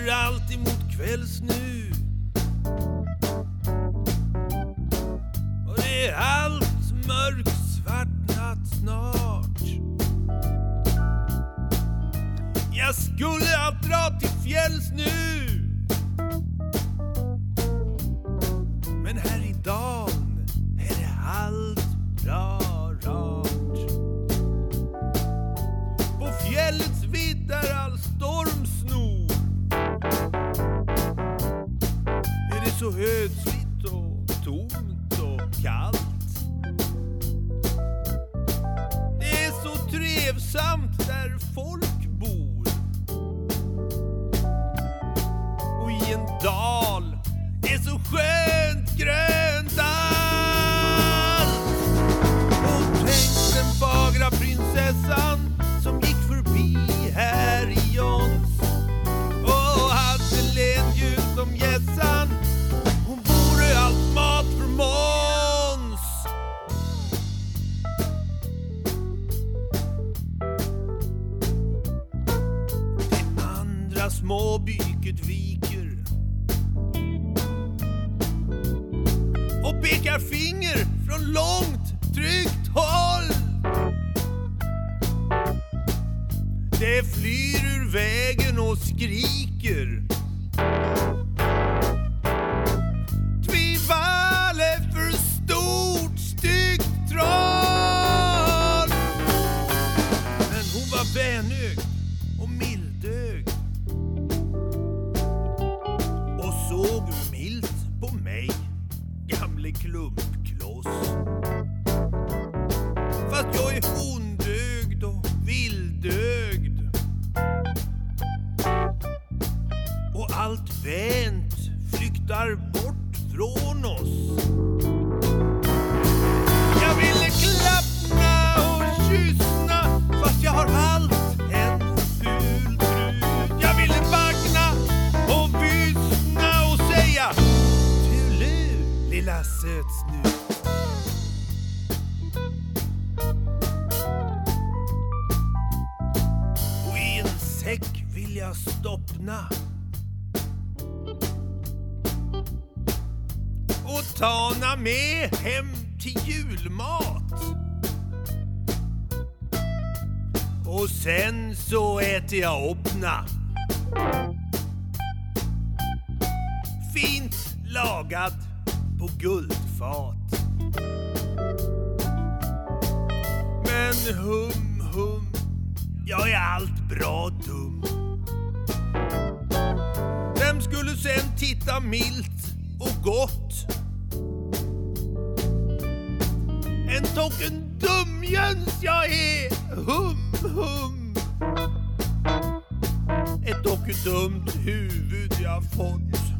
går alltid mot kvälls nu. Och det är allt mörk svart natt snart. Jag skulle att dra till fjälls nu. Men här i dagen är det allt bra rart. På fjällets viddar all stormsnor. Är det så ödsligt och tomt och kallt. Det är så trevsamt där folk bor. Och i en dal är så skönt grönt allt. Och tänk den fagra prinsessan som gick förbi här i Jons och hade lenljus som gässan. Hon vore allt mat för Måns. Det andra små byket viker och pekar finger från långt tryggt håll. Det flyr ur vägen och skriker. Tvivale för stort styggt troll. Men hon var vänögd och mildögd och såg milt på mig, gamle klumpkloss. Fast jag är ondögd och vildögd och allt vänt flyktar bort från oss. Jag ville klappna och kyssna, fast jag har allt en ful brud. Jag ville vagna och vissna och säga tulu, lilla sötsnut. Och i en säck vill jag stoppna och tana med hem till julmat. Och sen så äter jag uppna. Fint lagad på guldfat. Men hum, jag är allt bra dum. Vem skulle sen titta milt och gott? En token dumjöns jag är, hum. Ett dock dumt huvud jag fått.